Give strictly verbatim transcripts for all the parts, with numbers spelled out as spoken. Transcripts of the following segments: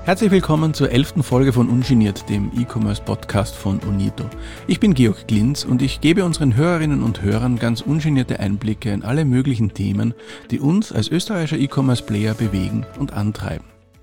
Herzlich willkommen zur elften Folge von Ungeniert, dem E-Commerce-Podcast von Unito. Ich bin Georg Glinz und ich gebe unseren Hörerinnen und Hörern ganz ungenierte Einblicke in alle möglichen Themen, die uns als österreichischer E-Commerce-Player bewegen und antreiben.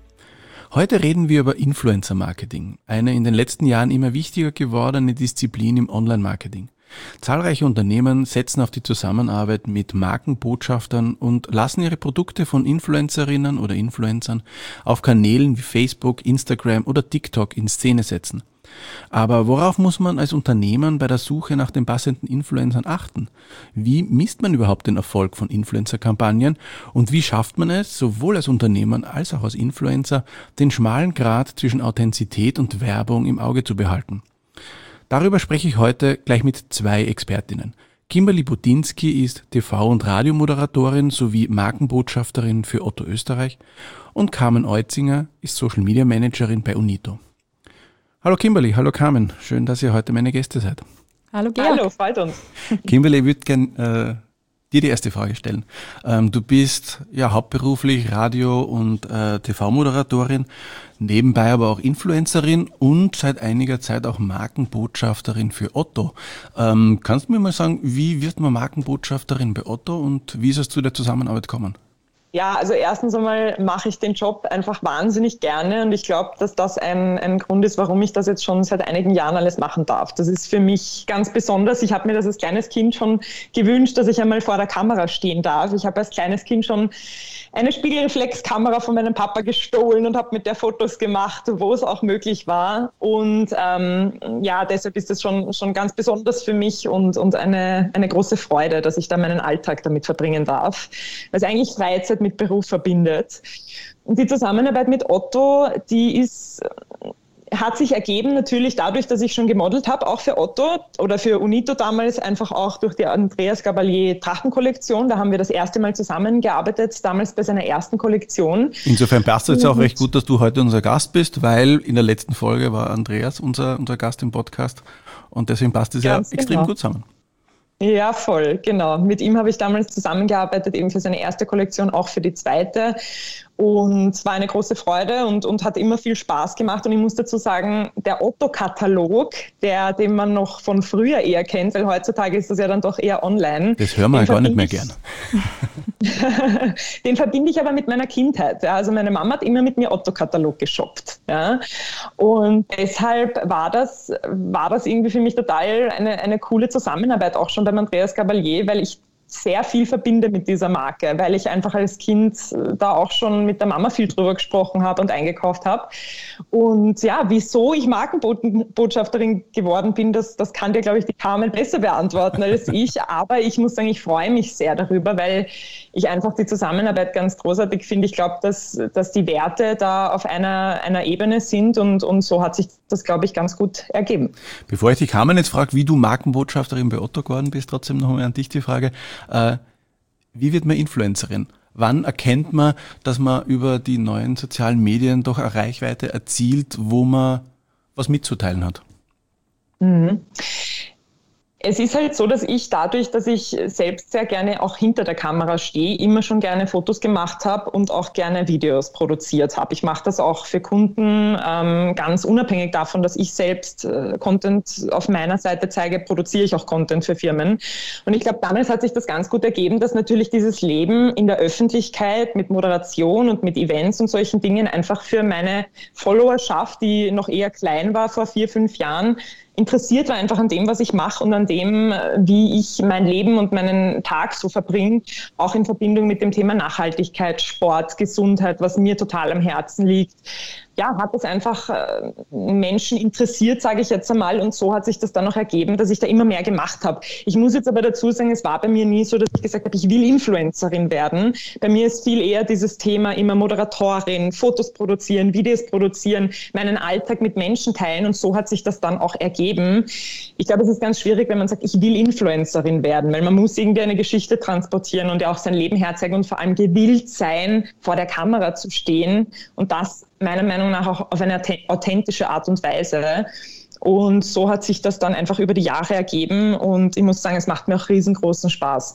Heute reden wir über Influencer-Marketing, eine in den letzten Jahren immer wichtiger gewordene Disziplin im Online-Marketing. Zahlreiche Unternehmen setzen auf die Zusammenarbeit mit Markenbotschaftern und lassen ihre Produkte von Influencerinnen oder Influencern auf Kanälen wie Facebook, Instagram oder TikTok in Szene setzen. Aber worauf muss man als Unternehmen bei der Suche nach den passenden Influencern achten? Wie misst man überhaupt den Erfolg von Influencer-Kampagnen und wie schafft man es, sowohl als Unternehmen als auch als Influencer, den schmalen Grat zwischen Authentizität und Werbung im Auge zu behalten? Darüber spreche ich heute gleich mit zwei Expertinnen. Kimberly Budinski ist T V- und Radiomoderatorin sowie Markenbotschafterin für Otto Österreich und Carmen Eutzinger ist Social Media Managerin bei Unito. Hallo Kimberly, hallo Carmen, schön, dass ihr heute meine Gäste seid. Hallo Georg. Hallo, freut uns. Kimberly, ich würde gerne äh, dir die erste Frage stellen. Ähm, du bist ja hauptberuflich Radio- und äh, T V-Moderatorin, nebenbei aber auch Influencerin und seit einiger Zeit auch Markenbotschafterin für Otto. Ähm, kannst du mir mal sagen, wie wird man Markenbotschafterin bei Otto und wie ist es zu der Zusammenarbeit gekommen? Ja, also erstens einmal mache ich den Job einfach wahnsinnig gerne und ich glaube, dass das ein, ein Grund ist, warum ich das jetzt schon seit einigen Jahren alles machen darf. Das ist für mich ganz besonders. Ich habe mir das als kleines Kind schon gewünscht, dass ich einmal vor der Kamera stehen darf. Ich habe als kleines Kind schon eine Spiegelreflexkamera von meinem Papa gestohlen und habe mit der Fotos gemacht, wo es auch möglich war. Und ähm, ja, deshalb ist es schon, schon ganz besonders für mich und, und eine, eine große Freude, dass ich da meinen Alltag damit verbringen darf, weil es eigentlich Freizeit mit Beruf verbindet. Und die Zusammenarbeit mit Otto, die ist... hat sich ergeben natürlich dadurch, dass ich schon gemodelt habe, auch für Otto oder für Unito damals, einfach auch durch die Andreas Gabalier Trachtenkollektion. Da haben wir das erste Mal zusammengearbeitet, damals bei seiner ersten Kollektion. Insofern passt es jetzt auch recht gut, dass du heute unser Gast bist, weil in der letzten Folge war Andreas unser, unser Gast im Podcast und deswegen passt es ja extrem genau. gut zusammen. Ja, voll, genau. Mit ihm habe ich damals zusammengearbeitet, eben für seine erste Kollektion, auch für die zweite. Und es war eine große Freude und, und hat immer viel Spaß gemacht. Und ich muss dazu sagen, der Otto-Katalog, der, den man noch von früher eher kennt, weil heutzutage ist das ja dann doch eher online. Das hören wir ja gar nicht mehr gern. Den verbinde ich aber mit meiner Kindheit. Ja. Also meine Mama hat immer mit mir Otto-Katalog geshoppt. Ja. Und deshalb war das, war das irgendwie für mich total eine, eine coole Zusammenarbeit, auch schon beim Andreas Gabalier, weil ich sehr viel verbinde mit dieser Marke, weil ich einfach als Kind da auch schon mit der Mama viel drüber gesprochen habe und eingekauft habe. Und ja, wieso ich Markenbotschafterin geworden bin, das, das kann dir, glaube ich, die Carmen besser beantworten als ich. Aber ich muss sagen, ich freue mich sehr darüber, weil ich einfach die Zusammenarbeit ganz großartig finde. Ich glaube, dass, dass die Werte da auf einer, einer Ebene sind und, und so hat sich das, glaube ich, ganz gut ergeben. Bevor ich die Carmen jetzt frage, wie du Markenbotschafterin bei Otto geworden bist, trotzdem noch einmal an dich die Frage, äh, wie wird man Influencerin? Wann erkennt man, dass man über die neuen sozialen Medien doch eine Reichweite erzielt, wo man was mitzuteilen hat? Mhm. Es ist halt so, dass ich dadurch, dass ich selbst sehr gerne auch hinter der Kamera stehe, immer schon gerne Fotos gemacht habe und auch gerne Videos produziert habe. Ich mache das auch für Kunden, ähm, ganz unabhängig davon, dass ich selbst äh, Content auf meiner Seite zeige, produziere ich auch Content für Firmen. Und ich glaube, damals hat sich das ganz gut ergeben, dass natürlich dieses Leben in der Öffentlichkeit mit Moderation und mit Events und solchen Dingen einfach für meine Followerschaft, die noch eher klein war vor vier, fünf Jahren, interessiert war einfach an dem, was ich mache und an dem, wie ich mein Leben und meinen Tag so verbringe, auch in Verbindung mit dem Thema Nachhaltigkeit, Sport, Gesundheit, was mir total am Herzen liegt. Ja, hat es einfach äh, Menschen interessiert, sage ich jetzt einmal, und so hat sich das dann noch ergeben, dass ich da immer mehr gemacht habe. Ich muss jetzt aber dazu sagen, es war bei mir nie so, dass ich gesagt habe, ich will Influencerin werden. Bei mir ist viel eher dieses Thema immer Moderatorin, Fotos produzieren, Videos produzieren, meinen Alltag mit Menschen teilen und so hat sich das dann auch ergeben. Ich glaube, es ist ganz schwierig, wenn man sagt, ich will Influencerin werden, weil man muss irgendwie eine Geschichte transportieren und ja auch sein Leben herzeigen und vor allem gewillt sein, vor der Kamera zu stehen und das meiner Meinung nach auch auf eine authentische Art und Weise. Und so hat sich das dann einfach über die Jahre ergeben und ich muss sagen, es macht mir auch riesengroßen Spaß.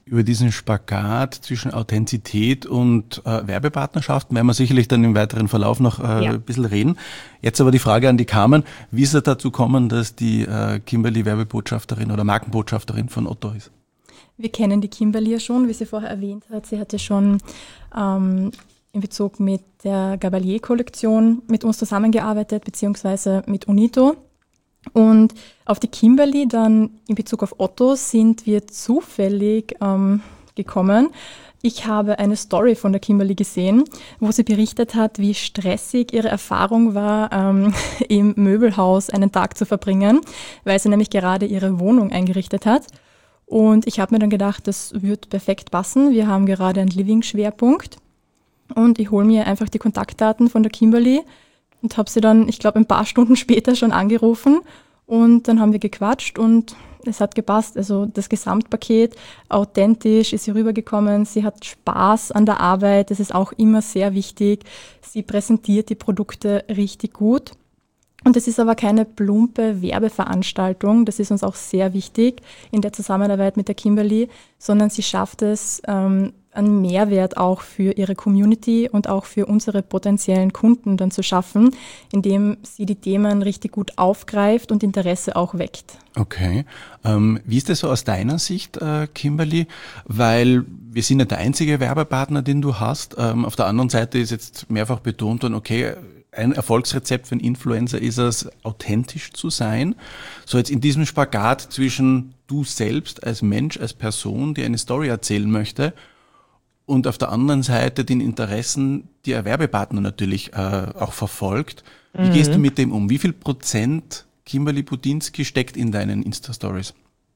Über diesen Spagat zwischen Authentizität und äh, Werbepartnerschaften werden wir sicherlich dann im weiteren Verlauf noch äh, ja. ein bisschen reden. Jetzt aber die Frage an die Carmen. Wie ist es dazu gekommen, dass die äh, Kimberly Werbebotschafterin oder Markenbotschafterin von Otto ist? Wir kennen die Kimberly ja schon, wie sie vorher erwähnt hat. Sie hatte schon ähm, in Bezug mit der Gabalier-Kollektion mit uns zusammengearbeitet, beziehungsweise mit Unito. Und auf die Kimberly dann in Bezug auf Otto sind wir zufällig ähm, gekommen. Ich habe eine Story von der Kimberly gesehen, wo sie berichtet hat, wie stressig ihre Erfahrung war, ähm, im Möbelhaus einen Tag zu verbringen, weil sie nämlich gerade ihre Wohnung eingerichtet hat. Und ich habe mir dann gedacht, das wird perfekt passen. Wir haben gerade einen Living-Schwerpunkt und ich hole mir einfach die Kontaktdaten von der Kimberly und habe sie dann, ich glaube, ein paar Stunden später schon angerufen und dann haben wir gequatscht und es hat gepasst. Also das Gesamtpaket, authentisch ist sie rübergekommen, sie hat Spaß an der Arbeit, das ist auch immer sehr wichtig. Sie präsentiert die Produkte richtig gut. Und es ist aber keine plumpe Werbeveranstaltung, das ist uns auch sehr wichtig in der Zusammenarbeit mit der Kimberly, sondern sie schafft es, ähm, einen Mehrwert auch für ihre Community und auch für unsere potenziellen Kunden dann zu schaffen, indem sie die Themen richtig gut aufgreift und Interesse auch weckt. Okay. Ähm, wie ist das so aus deiner Sicht, äh, Kimberly? Weil wir sind nicht der einzige Werbepartner, den du hast. Ähm, auf der anderen Seite ist jetzt mehrfach betont worden, okay, ein Erfolgsrezept für einen Influencer ist es, authentisch zu sein. So jetzt in diesem Spagat zwischen du selbst als Mensch, als Person, die eine Story erzählen möchte, und auf der anderen Seite den Interessen, die ein Werbepartner natürlich äh, auch verfolgt. Wie mhm. gehst du mit dem um? Wie viel Prozent Kimberly Budinski steckt in deinen Insta-Stories?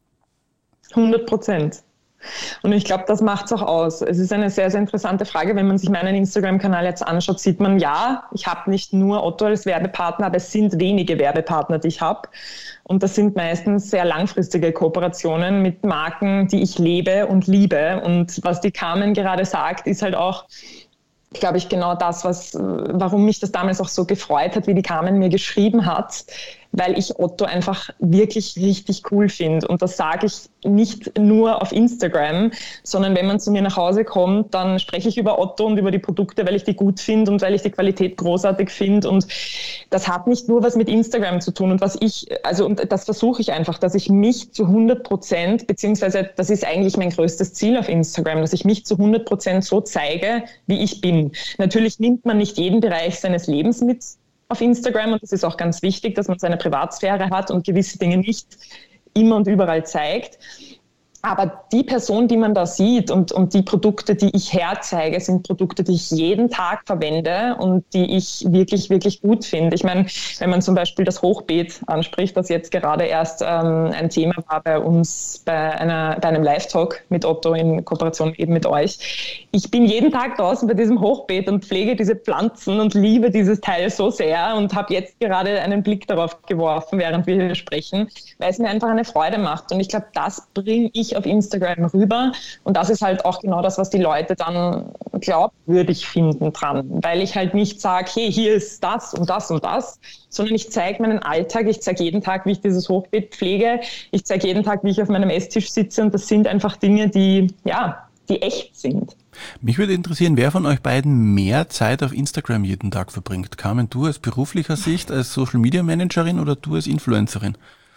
hundert Prozent. Und ich glaube, das macht es auch aus. Es ist eine sehr, sehr interessante Frage. Wenn man sich meinen Instagram-Kanal jetzt anschaut, sieht man, ja, ich habe nicht nur Otto als Werbepartner, aber es sind wenige Werbepartner, die ich habe. Und das sind meistens sehr langfristige Kooperationen mit Marken, die ich lebe und liebe. Und was die Carmen gerade sagt, ist halt auch, glaube ich, genau das, was, warum mich das damals auch so gefreut hat, wie die Carmen mir geschrieben hat, weil ich Otto einfach wirklich richtig cool finde. Und das sage ich nicht nur auf Instagram, sondern wenn man zu mir nach Hause kommt, dann spreche ich über Otto und über die Produkte, weil ich die gut finde und weil ich die Qualität großartig finde. Und das hat nicht nur was mit Instagram zu tun. Und was ich, also und das versuche ich einfach, dass ich mich zu hundert Prozent, beziehungsweise das ist eigentlich mein größtes Ziel auf Instagram, dass ich mich zu hundert Prozent so zeige, wie ich bin. Natürlich nimmt man nicht jeden Bereich seines Lebens mit auf Instagram und das ist auch ganz wichtig, dass man seine Privatsphäre hat und gewisse Dinge nicht immer und überall zeigt. Aber die Person, die man da sieht und, und die Produkte, die ich herzeige, sind Produkte, die ich jeden Tag verwende und die ich wirklich, wirklich gut finde. Ich meine, wenn man zum Beispiel das Hochbeet anspricht, das jetzt gerade erst ähm, ein Thema war bei uns bei, einer, bei einem Live-Talk mit Otto in Kooperation eben mit euch. Ich bin jeden Tag draußen bei diesem Hochbeet und pflege diese Pflanzen und liebe dieses Teil so sehr und habe jetzt gerade einen Blick darauf geworfen, während wir hier sprechen, weil es mir einfach eine Freude macht. Und ich glaube, das bringe ich auf Instagram rüber und das ist halt auch genau das, was die Leute dann glaubwürdig finden dran, weil ich halt nicht sage, hey, hier ist das und das und das, sondern ich zeige meinen Alltag, ich zeige jeden Tag, wie ich dieses Hochbeet pflege, ich zeige jeden Tag, wie ich auf meinem Esstisch sitze und das sind einfach Dinge, die, ja, die echt sind. Mich würde interessieren, wer von euch beiden mehr Zeit auf Instagram jeden Tag verbringt. Carmen, du aus beruflicher Sicht, als Social Media Managerin oder du als Influencerin?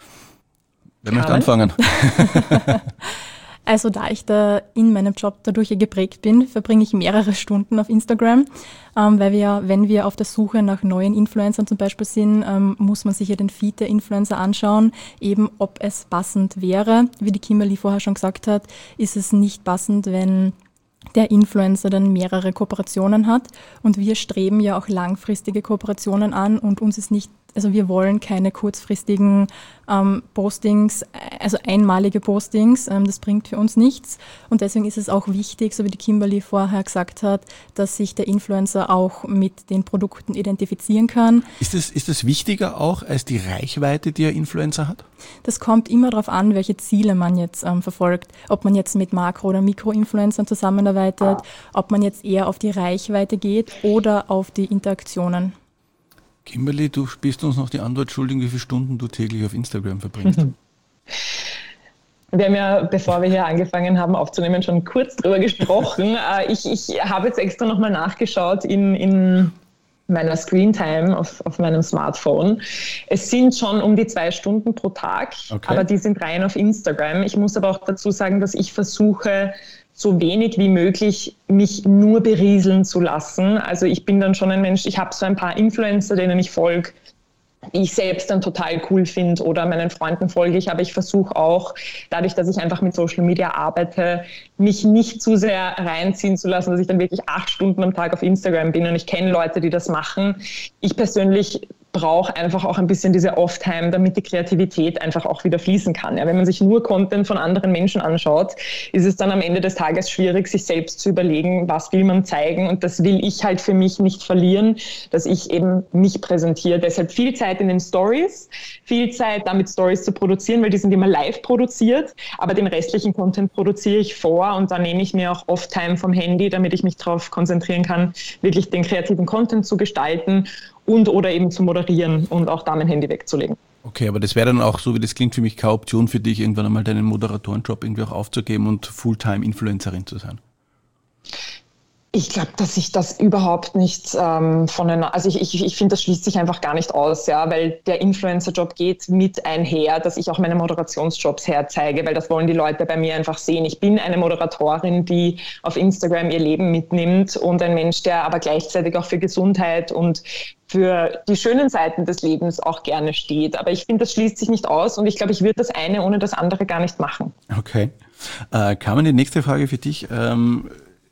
Wer möchte anfangen? Also da ich da in meinem Job dadurch geprägt bin, verbringe ich mehrere Stunden auf Instagram, ähm, weil wir, wenn wir auf der Suche nach neuen Influencern zum Beispiel sind, ähm, muss man sich ja den Feed der Influencer anschauen, eben ob es passend wäre. Wie die Kimberly vorher schon gesagt hat, ist es nicht passend, wenn der Influencer dann mehrere Kooperationen hat und wir streben ja auch langfristige Kooperationen an und uns ist nicht, also wir wollen keine kurzfristigen ähm, Postings, also einmalige Postings, ähm, das bringt für uns nichts und deswegen ist es auch wichtig, so wie die Kimberly vorher gesagt hat, dass sich der Influencer auch mit den Produkten identifizieren kann. Ist es, ist es wichtiger auch als die Reichweite, die ein Influencer hat? Das kommt immer darauf an, welche Ziele man jetzt ähm, verfolgt, ob man jetzt mit Makro- oder Mikro-Influencern zusammenarbeitet, ob man jetzt eher auf die Reichweite geht oder auf die Interaktionen. Kimberly, du bist uns noch die Antwort schuldig, wie viele Stunden du täglich auf Instagram verbringst. Wir haben ja, bevor wir hier angefangen haben aufzunehmen, schon kurz drüber gesprochen. ich, ich habe jetzt extra nochmal nachgeschaut in, in meiner Screentime auf, auf meinem Smartphone. Es sind schon um die zwei Stunden pro Tag, okay. aber die sind rein auf Instagram. Ich muss aber auch dazu sagen, dass ich versuche, so wenig wie möglich mich nur berieseln zu lassen. Also ich bin dann schon ein Mensch, ich habe so ein paar Influencer, denen ich folge, die ich selbst dann total cool finde oder meinen Freunden folge ich, aber ich versuche auch, dadurch, dass ich einfach mit Social Media arbeite, mich nicht zu sehr reinziehen zu lassen, dass ich dann wirklich acht Stunden am Tag auf Instagram bin und ich kenne Leute, die das machen. Ich persönlich brauche einfach auch ein bisschen diese Off-Time, damit die Kreativität einfach auch wieder fließen kann. Ja, wenn man sich nur Content von anderen Menschen anschaut, ist es dann am Ende des Tages schwierig, sich selbst zu überlegen, was will man zeigen, und das will ich halt für mich nicht verlieren, dass ich eben mich präsentiere. Deshalb viel Zeit in den Stories, viel Zeit damit Stories zu produzieren, weil die sind immer live produziert, aber den restlichen Content produziere ich vor und dann nehme ich mir auch Off-Time vom Handy, damit ich mich darauf konzentrieren kann, wirklich den kreativen Content zu gestalten und oder eben zu moderieren und auch da mein Handy wegzulegen. Okay, aber das wäre dann auch, so wie das klingt, für mich keine Option für dich, irgendwann einmal deinen Moderatorenjob irgendwie auch aufzugeben und Fulltime-Influencerin zu sein? Ich glaube, dass ich das überhaupt nicht ähm, voneinander, also ich, ich, ich finde, das schließt sich einfach gar nicht aus, ja, weil der Influencer-Job geht mit einher, dass ich auch meine Moderationsjobs herzeige, weil das wollen die Leute bei mir einfach sehen. Ich bin eine Moderatorin, die auf Instagram ihr Leben mitnimmt und ein Mensch, der aber gleichzeitig auch für Gesundheit und für die schönen Seiten des Lebens auch gerne steht. Aber ich finde, das schließt sich nicht aus und ich glaube, ich würde das eine ohne das andere gar nicht machen. Okay. Äh, Carmen, die nächste Frage für dich. Ähm,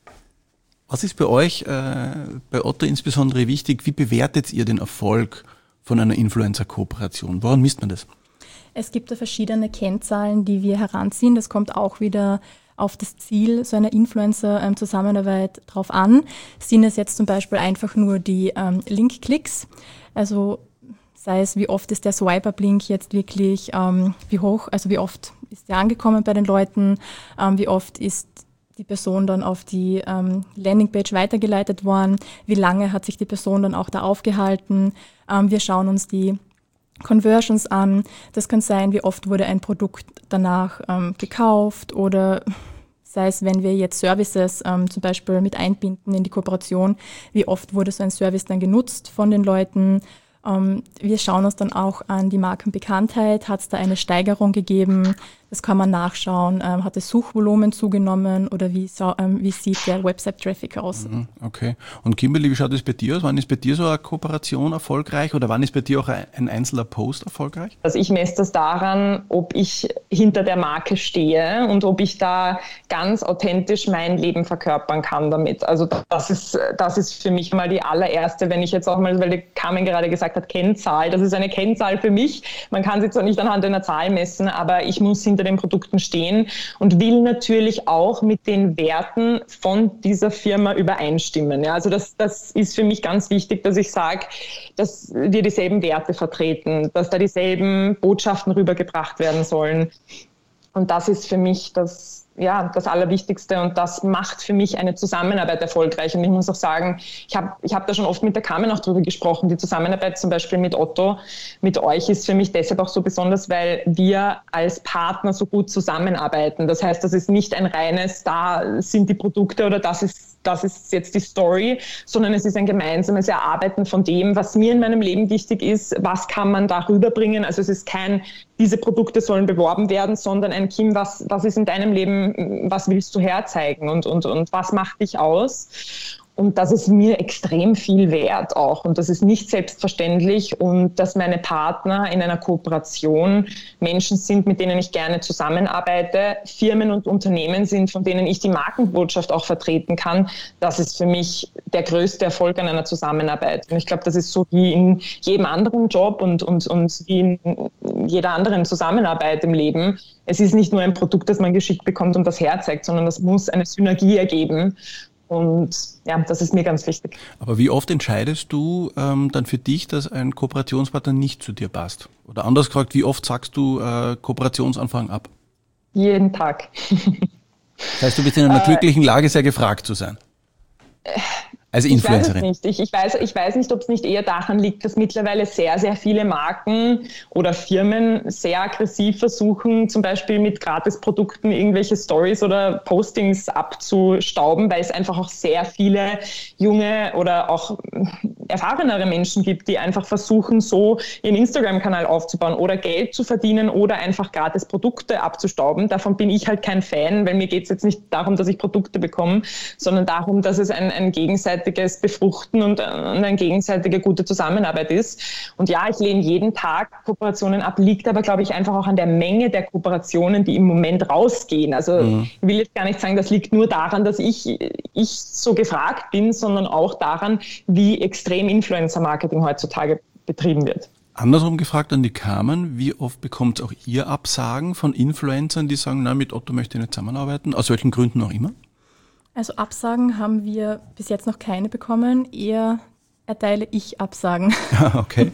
Was ist bei euch, äh, bei Otto insbesondere wichtig? Wie bewertet ihr den Erfolg von einer Influencer-Kooperation? Woran misst man das? Es gibt da verschiedene Kennzahlen, die wir heranziehen. Das kommt auch wieder auf das Ziel so einer Influencer-Zusammenarbeit drauf an. Sind es jetzt zum Beispiel einfach nur die ähm, Link-Klicks? Also sei es, wie oft ist der Swipe-Up-Link jetzt wirklich, ähm, wie hoch, also wie oft ist der angekommen bei den Leuten, ähm, wie oft ist die Person dann auf die ähm, Landingpage weitergeleitet worden, wie lange hat sich die Person dann auch da aufgehalten. Ähm, wir schauen uns die Conversions an. Das kann sein, wie oft wurde ein Produkt danach ähm, gekauft oder sei es, wenn wir jetzt Services ähm, zum Beispiel mit einbinden in die Kooperation, wie oft wurde so ein Service dann genutzt von den Leuten. Ähm, wir schauen uns dann auch an die Markenbekanntheit. Hat es da eine Steigerung gegeben? Das kann man nachschauen. Ähm, hat das Suchvolumen zugenommen oder wie, so, ähm, wie sieht der Website-Traffic aus? Okay. Und Kimberly, wie schaut es bei dir aus? Wann ist bei dir so eine Kooperation erfolgreich oder wann ist bei dir auch ein einzelner Post erfolgreich? Also ich messe das daran, ob ich hinter der Marke stehe und ob ich da ganz authentisch mein Leben verkörpern kann damit. Also das ist, das ist für mich mal die allererste, wenn ich jetzt auch mal, weil die Carmen gerade gesagt hat, Kennzahl, das ist eine Kennzahl für mich. Man kann sie zwar nicht anhand einer Zahl messen, aber ich muss hinter den Produkten stehen und will natürlich auch mit den Werten von dieser Firma übereinstimmen. Ja, also das, das ist für mich ganz wichtig, dass ich sage, dass wir dieselben Werte vertreten, dass da dieselben Botschaften rübergebracht werden sollen. Und das ist für mich das, ja, das Allerwichtigste und das macht für mich eine Zusammenarbeit erfolgreich. Und ich muss auch sagen, ich habe ich hab da schon oft mit der Carmen auch drüber gesprochen, die Zusammenarbeit zum Beispiel mit Otto, mit euch ist für mich deshalb auch so besonders, weil wir als Partner so gut zusammenarbeiten. Das heißt, das ist nicht ein reines, da sind die Produkte oder das ist das ist jetzt die Story, sondern es ist ein gemeinsames Erarbeiten von dem, was mir in meinem Leben wichtig ist, was kann man da rüberbringen. Also es ist kein, diese Produkte sollen beworben werden, sondern ein Kim, was, was ist in deinem Leben, was willst du herzeigen und, und, und was macht dich aus? Und das ist mir extrem viel wert auch. Und das ist nicht selbstverständlich. Und dass meine Partner in einer Kooperation Menschen sind, mit denen ich gerne zusammenarbeite, Firmen und Unternehmen sind, von denen ich die Markenbotschaft auch vertreten kann, das ist für mich der größte Erfolg an einer Zusammenarbeit. Und ich glaube, das ist so wie in jedem anderen Job und, und, und wie in jeder anderen Zusammenarbeit im Leben. Es ist nicht nur ein Produkt, das man geschickt bekommt und das herzeigt, sondern das muss eine Synergie ergeben. Und ja, das ist mir ganz wichtig. Aber wie oft entscheidest du ähm, dann für dich, dass ein Kooperationspartner nicht zu dir passt? Oder anders gefragt, wie oft sagst du äh, Kooperationsanfragen ab? Jeden Tag. Das heißt, du bist in einer äh, glücklichen Lage, sehr gefragt zu sein. Als Influencerin? Ich weiß es nicht. Ich, ich, weiß, ich weiß nicht, ob es nicht eher daran liegt, dass mittlerweile sehr, sehr viele Marken oder Firmen sehr aggressiv versuchen, zum Beispiel mit Gratisprodukten irgendwelche Stories oder Postings abzustauben, weil es einfach auch sehr viele junge oder auch erfahrenere Menschen gibt, die einfach versuchen, so ihren Instagram-Kanal aufzubauen oder Geld zu verdienen oder einfach gratis Produkte abzustauben. Davon bin ich halt kein Fan, weil mir geht es jetzt nicht darum, dass ich Produkte bekomme, sondern darum, dass es ein, ein gegenseitiges Befruchten und eine gegenseitige gute Zusammenarbeit ist. Und ja, ich lehne jeden Tag Kooperationen ab, liegt aber, glaube ich, einfach auch an der Menge der Kooperationen, die im Moment rausgehen. Also mhm. ich will jetzt gar nicht sagen, das liegt nur daran, dass ich, ich so gefragt bin, sondern auch daran, wie extrem Influencer-Marketing heutzutage betrieben wird. Andersrum gefragt an die Carmen, wie oft bekommt auch ihr Absagen von Influencern, die sagen, na, mit Otto möchte ich nicht zusammenarbeiten, aus welchen Gründen auch immer? Also Absagen haben wir bis jetzt noch keine bekommen, eher erteile ich Absagen. Okay.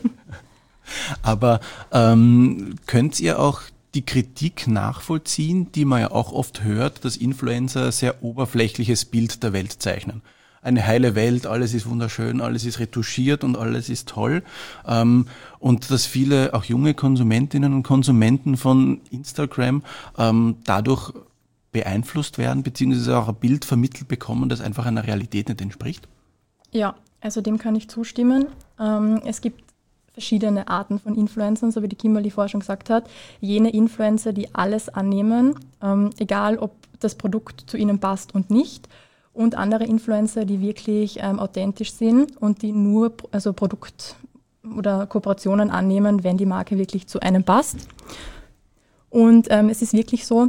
Aber ähm, könnt ihr auch die Kritik nachvollziehen, die man ja auch oft hört, dass Influencer ein sehr oberflächliches Bild der Welt zeichnen? Eine heile Welt, alles ist wunderschön, alles ist retuschiert und alles ist toll. Ähm, und dass viele, auch junge Konsumentinnen und Konsumenten von Instagram ähm, dadurch beeinflusst werden, beziehungsweise auch ein Bild vermittelt bekommen, das einfach einer Realität nicht entspricht? Ja, also dem kann ich zustimmen. Ähm, es gibt verschiedene Arten von Influencern, so wie die Kimberly vorher schon gesagt hat. Jene Influencer, die alles annehmen, ähm, egal ob das Produkt zu ihnen passt und nicht. Und andere Influencer, die wirklich ähm, authentisch sind und die nur also Produkt- oder Kooperationen annehmen, wenn die Marke wirklich zu einem passt. Und ähm, es ist wirklich so,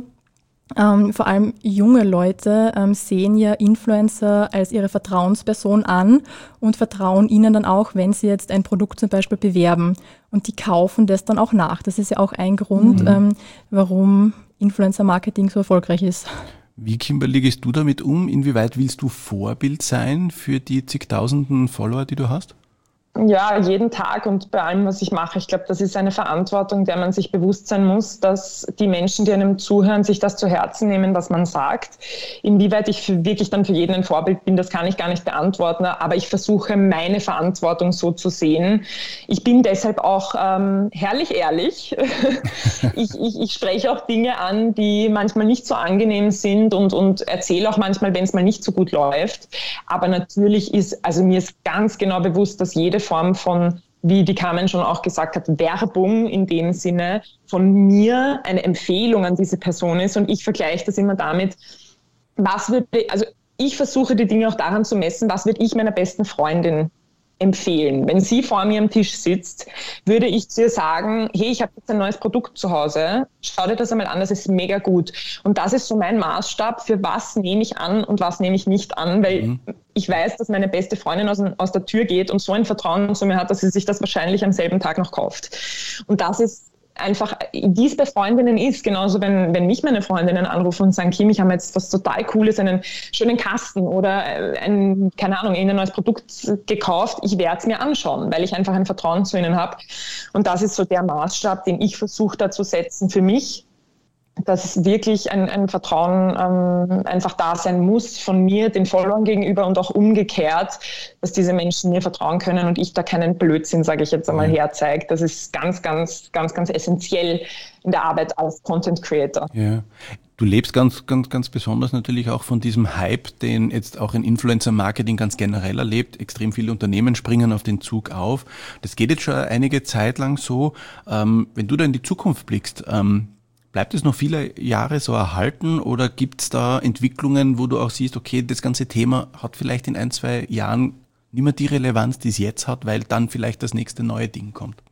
Ähm, vor allem junge Leute ähm, sehen ja Influencer als ihre Vertrauensperson an und vertrauen ihnen dann auch, wenn sie jetzt ein Produkt zum Beispiel bewerben. Und die kaufen das dann auch nach. Das ist ja auch ein Grund, mhm. ähm, warum Influencer-Marketing so erfolgreich ist. Wie, Kimberly, gehst du damit um? Inwieweit willst du Vorbild sein für die zigtausenden Follower, die du hast? Ja, jeden Tag und bei allem, was ich mache. Ich glaube, das ist eine Verantwortung, der man sich bewusst sein muss, dass die Menschen, die einem zuhören, sich das zu Herzen nehmen, was man sagt. Inwieweit ich für, wirklich dann für jeden ein Vorbild bin, das kann ich gar nicht beantworten, aber ich versuche, meine Verantwortung so zu sehen. Ich bin deshalb auch ähm, herrlich ehrlich. ich, ich, ich spreche auch Dinge an, die manchmal nicht so angenehm sind und, und erzähle auch manchmal, wenn es mal nicht so gut läuft. Aber natürlich ist, also mir ist ganz genau bewusst, dass jede Form von, wie die Carmen schon auch gesagt hat, Werbung in dem Sinne von mir eine Empfehlung an diese Person ist. Und ich vergleiche das immer damit, was würde, also ich versuche die Dinge auch daran zu messen, was würde ich meiner besten Freundin empfehlen. Wenn sie vor mir am Tisch sitzt, würde ich zu ihr sagen, hey, ich habe jetzt ein neues Produkt zu Hause, schau dir das einmal an, das ist mega gut. Und das ist so mein Maßstab, für was nehme ich an und was nehme ich nicht an, weil mhm. ich weiß, dass meine beste Freundin aus, aus der Tür geht und so ein Vertrauen zu mir hat, dass sie sich das wahrscheinlich am selben Tag noch kauft. Und das ist einfach, wie es bei Freundinnen ist, genauso wenn, wenn mich meine Freundinnen anrufen und sagen, Kim, ich habe jetzt was total Cooles, einen schönen Kasten oder ein, keine Ahnung, ein neues Produkt gekauft, ich werde es mir anschauen, weil ich einfach ein Vertrauen zu ihnen habe. Und das ist so der Maßstab, den ich versuche da zu setzen für mich, dass wirklich ein, ein Vertrauen ähm, einfach da sein muss von mir, den Followern gegenüber und auch umgekehrt, dass diese Menschen mir vertrauen können und ich da keinen Blödsinn, sage ich jetzt einmal, herzeige. Das ist ganz, ganz, ganz, ganz essentiell in der Arbeit als Content Creator. Ja. Du lebst ganz, ganz, ganz besonders natürlich auch von diesem Hype, den jetzt auch in Influencer-Marketing ganz generell erlebt. Extrem viele Unternehmen springen auf den Zug auf. Das geht jetzt schon einige Zeit lang so. Ähm, wenn du da in die Zukunft blickst, ähm, bleibt es noch viele Jahre so erhalten oder gibt es da Entwicklungen, wo du auch siehst, okay, das ganze Thema hat vielleicht in ein, zwei Jahren nicht mehr die Relevanz, die es jetzt hat, weil dann vielleicht das nächste neue Ding kommt?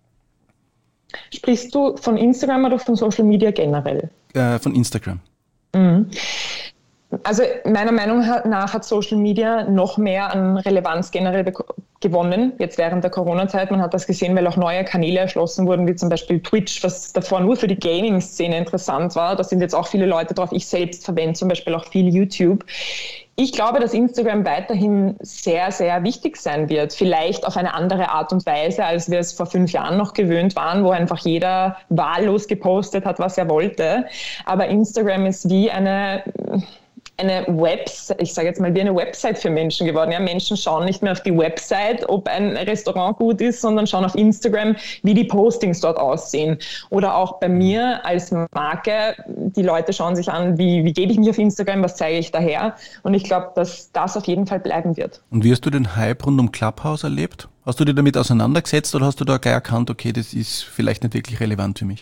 Sprichst du von Instagram oder von Social Media generell? Äh, von Instagram. Mhm. Also meiner Meinung nach hat Social Media noch mehr an Relevanz generell be- gewonnen, jetzt während der Corona-Zeit. Man hat das gesehen, weil auch neue Kanäle erschlossen wurden, wie zum Beispiel Twitch, was davor nur für die Gaming-Szene interessant war. Da sind jetzt auch viele Leute drauf. Ich selbst verwende zum Beispiel auch viel YouTube. Ich glaube, dass Instagram weiterhin sehr, sehr wichtig sein wird. Vielleicht auf eine andere Art und Weise, als wir es vor fünf Jahren noch gewöhnt waren, wo einfach jeder wahllos gepostet hat, was er wollte. Aber Instagram ist wie eine... eine Website, ich sage jetzt mal wie eine Website für Menschen geworden. Ja, Menschen schauen nicht mehr auf die Website, ob ein Restaurant gut ist, sondern schauen auf Instagram, wie die Postings dort aussehen. Oder auch bei mir als Marke, die Leute schauen sich an, wie, wie gebe ich mich auf Instagram, was zeige ich daher. Und ich glaube, dass das auf jeden Fall bleiben wird. Und wie hast du den Hype rund um Clubhouse erlebt? Hast du dich damit auseinandergesetzt oder hast du da gleich erkannt, okay, das ist vielleicht nicht wirklich relevant für mich?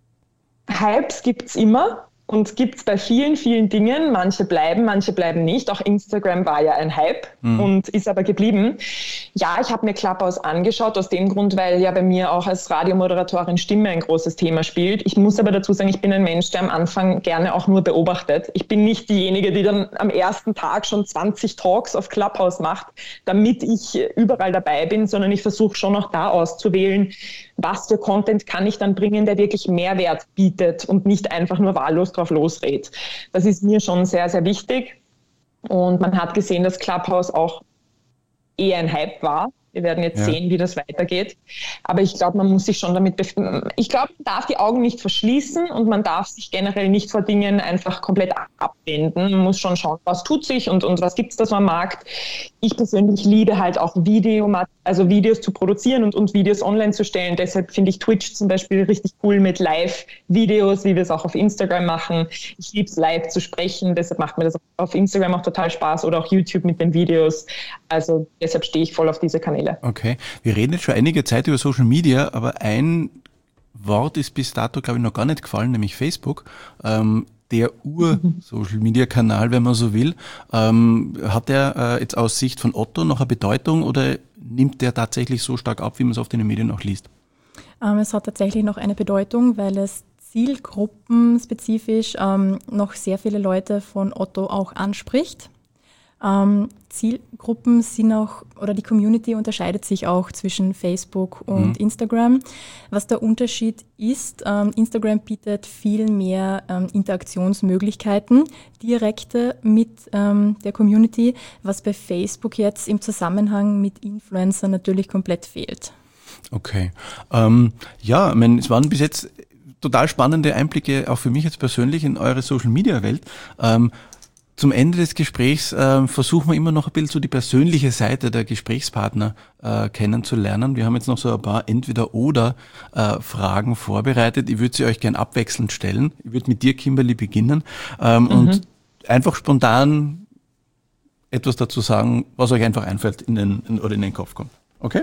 Hypes gibt es immer. Und gibt es bei vielen, vielen Dingen. Manche bleiben, manche bleiben nicht. Auch Instagram war ja ein Hype mhm. und ist aber geblieben. Ja, ich habe mir Clubhouse angeschaut, aus dem Grund, weil ja bei mir auch als Radiomoderatorin Stimme ein großes Thema spielt. Ich muss aber dazu sagen, ich bin ein Mensch, der am Anfang gerne auch nur beobachtet. Ich bin nicht diejenige, die dann am ersten Tag schon zwanzig Talks auf Clubhouse macht, damit ich überall dabei bin, sondern ich versuche schon auch da auszuwählen, was für Content kann ich dann bringen, der wirklich Mehrwert bietet und nicht einfach nur wahllos drauf losredet. Das ist mir schon sehr, sehr wichtig. Und man hat gesehen, dass Clubhouse auch eher ein Hype war. Wir werden jetzt ja. sehen, wie das weitergeht. Aber ich glaube, man muss sich schon damit befinden. Ich glaube, man darf die Augen nicht verschließen und man darf sich generell nicht vor Dingen einfach komplett abwenden. Man muss schon schauen, was tut sich und, und was gibt es da so am Markt. Ich persönlich liebe halt auch Video, also Videos zu produzieren und, und Videos online zu stellen. Deshalb finde ich Twitch zum Beispiel richtig cool mit Live-Videos, wie wir es auch auf Instagram machen. Ich liebe es, live zu sprechen. Deshalb macht mir das auf Instagram auch total Spaß oder auch YouTube mit den Videos. Also deshalb stehe ich voll auf diese Kanäle. Okay, wir reden jetzt schon einige Zeit über Social Media, aber ein Wort ist bis dato, glaube ich, noch gar nicht gefallen, nämlich Facebook. Ähm, der Ur-Social-Media-Kanal, wenn man so will. Ähm, hat der äh, jetzt aus Sicht von Otto noch eine Bedeutung oder nimmt der tatsächlich so stark ab, wie man es auf den Medien auch liest? Ähm, es hat tatsächlich noch eine Bedeutung, weil es zielgruppenspezifisch ähm, noch sehr viele Leute von Otto auch anspricht. Ähm, Zielgruppen sind auch, oder die Community unterscheidet sich auch zwischen Facebook und mhm. Instagram. Was der Unterschied ist, ähm, Instagram bietet viel mehr ähm, Interaktionsmöglichkeiten, direkte mit ähm, der Community, was bei Facebook jetzt im Zusammenhang mit Influencern natürlich komplett fehlt. Okay. Ähm, ja, ich meine, es waren bis jetzt total spannende Einblicke, auch für mich jetzt persönlich, in eure Social-Media-Welt. Ähm, Zum Ende des Gesprächs äh, versuchen wir immer noch ein bisschen so die persönliche Seite der Gesprächspartner äh, kennenzulernen. Wir haben jetzt noch so ein paar Entweder-Oder-Fragen äh, vorbereitet. Ich würde sie euch gern abwechselnd stellen. Ich würde mit dir, Kimberly, beginnen ähm, mhm. und einfach spontan etwas dazu sagen, was euch einfach einfällt in den, in, oder in den Kopf kommt. Okay?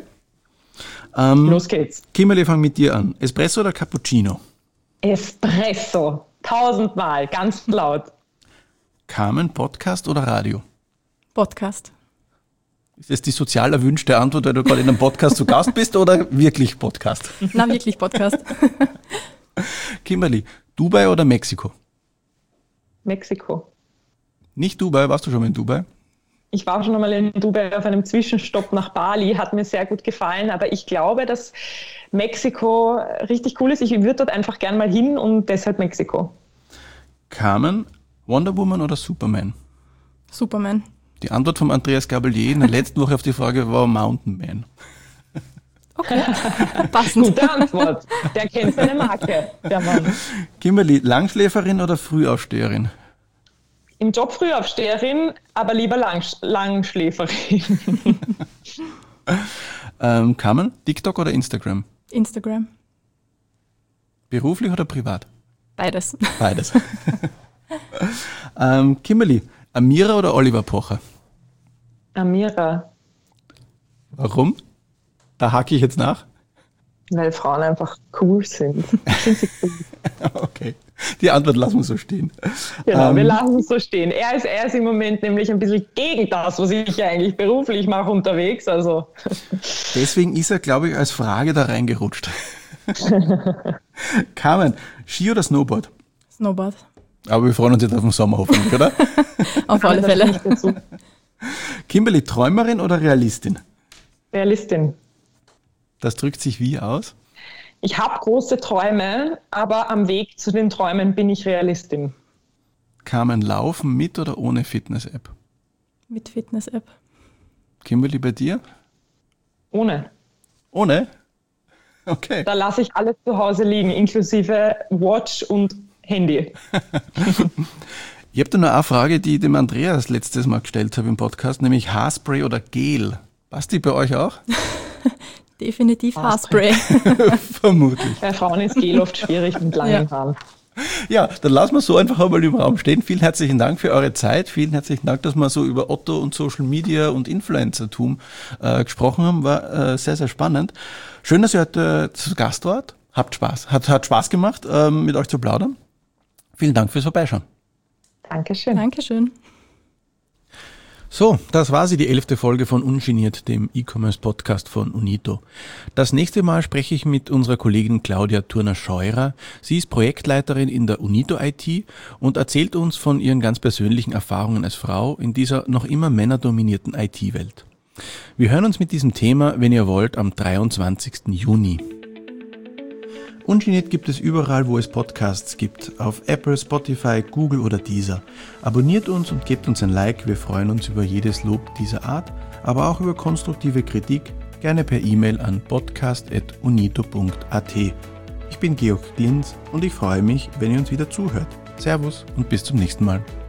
Ähm, Los geht's. Kimberly, fang mit dir an. Espresso oder Cappuccino? Espresso. Tausendmal. Ganz laut. Carmen, Podcast oder Radio? Podcast. Ist das die sozial erwünschte Antwort, weil du gerade in einem Podcast zu Gast bist oder wirklich Podcast? Na, wirklich Podcast. Kimberly, Dubai oder Mexiko? Mexiko. Nicht Dubai, warst du schon mal in Dubai? Ich war schon einmal in Dubai auf einem Zwischenstopp nach Bali, hat mir sehr gut gefallen, aber ich glaube, dass Mexiko richtig cool ist. Ich würde dort einfach gern mal hin und deshalb Mexiko. Carmen, Wonder Woman oder Superman? Superman. Die Antwort von Andreas Gabalier in der letzten Woche auf die Frage war Mountain Man. Okay, passend. Gute Antwort. Der kennt seine Marke, der Mann. Kimberly, Langschläferin oder Frühaufsteherin? Im Job Frühaufsteherin, aber lieber Lang Langschläferin. ähm, Carmen, TikTok oder Instagram? Instagram. Beruflich oder privat? Beides. Beides. ähm, Kimberly, Amira oder Oliver Pocher? Amira. Warum? Da hake ich jetzt nach. Weil Frauen einfach cool sind. sind sie cool. Okay, die Antwort lassen wir so stehen. Genau, ähm, wir lassen es so stehen. Er ist, er ist im Moment nämlich ein bisschen gegen das, was ich eigentlich beruflich mache, unterwegs. Also. Deswegen ist er, glaube ich, als Frage da reingerutscht. Carmen, Ski oder Snowboard? Snowboard. Aber wir freuen uns jetzt auf den Sommer hoffentlich, oder? Auf alle Fälle. Kimberly, Träumerin oder Realistin? Realistin. Das drückt sich wie aus? Ich habe große Träume, aber am Weg zu den Träumen bin ich Realistin. Carmen, Laufen mit oder ohne Fitness-App? Mit Fitness-App. Kimberly, bei dir? Ohne. Ohne? Okay. Da lasse ich alles zu Hause liegen, inklusive Watch und Handy. Ich habe da noch eine Frage, die ich dem Andreas letztes Mal gestellt habe im Podcast, nämlich Haarspray oder Gel. Passt die bei euch auch? Definitiv Haarspray. Vermutlich. Bei Frauen ist Gel oft schwierig mit langen ja. Haaren. Ja, dann lassen wir es so einfach einmal im Raum stehen. Vielen herzlichen Dank für eure Zeit. Vielen herzlichen Dank, dass wir so über Otto und Social Media und Influencertum äh, gesprochen haben. War äh, sehr, sehr spannend. Schön, dass ihr heute zu Gast wart. Habt Spaß. Hat, hat Spaß gemacht, ähm, mit euch zu plaudern. Vielen Dank fürs Vorbeischauen. Dankeschön. Dankeschön. So, das war sie, die elfte Folge von Ungeniert, dem E-Commerce-Podcast von Unito. Das nächste Mal spreche ich mit unserer Kollegin Claudia Turner-Scheurer. Sie ist Projektleiterin in der Unito I T und erzählt uns von ihren ganz persönlichen Erfahrungen als Frau in dieser noch immer männerdominierten I T-Welt. Wir hören uns mit diesem Thema, wenn ihr wollt, am dreiundzwanzigsten Juni. Ungeniert gibt es überall, wo es Podcasts gibt, auf Apple, Spotify, Google oder Deezer. Abonniert uns und gebt uns ein Like, wir freuen uns über jedes Lob dieser Art, aber auch über konstruktive Kritik, gerne per E-Mail an podcast at unito punkt a t. Ich bin Georg Glinz und ich freue mich, wenn ihr uns wieder zuhört. Servus und bis zum nächsten Mal.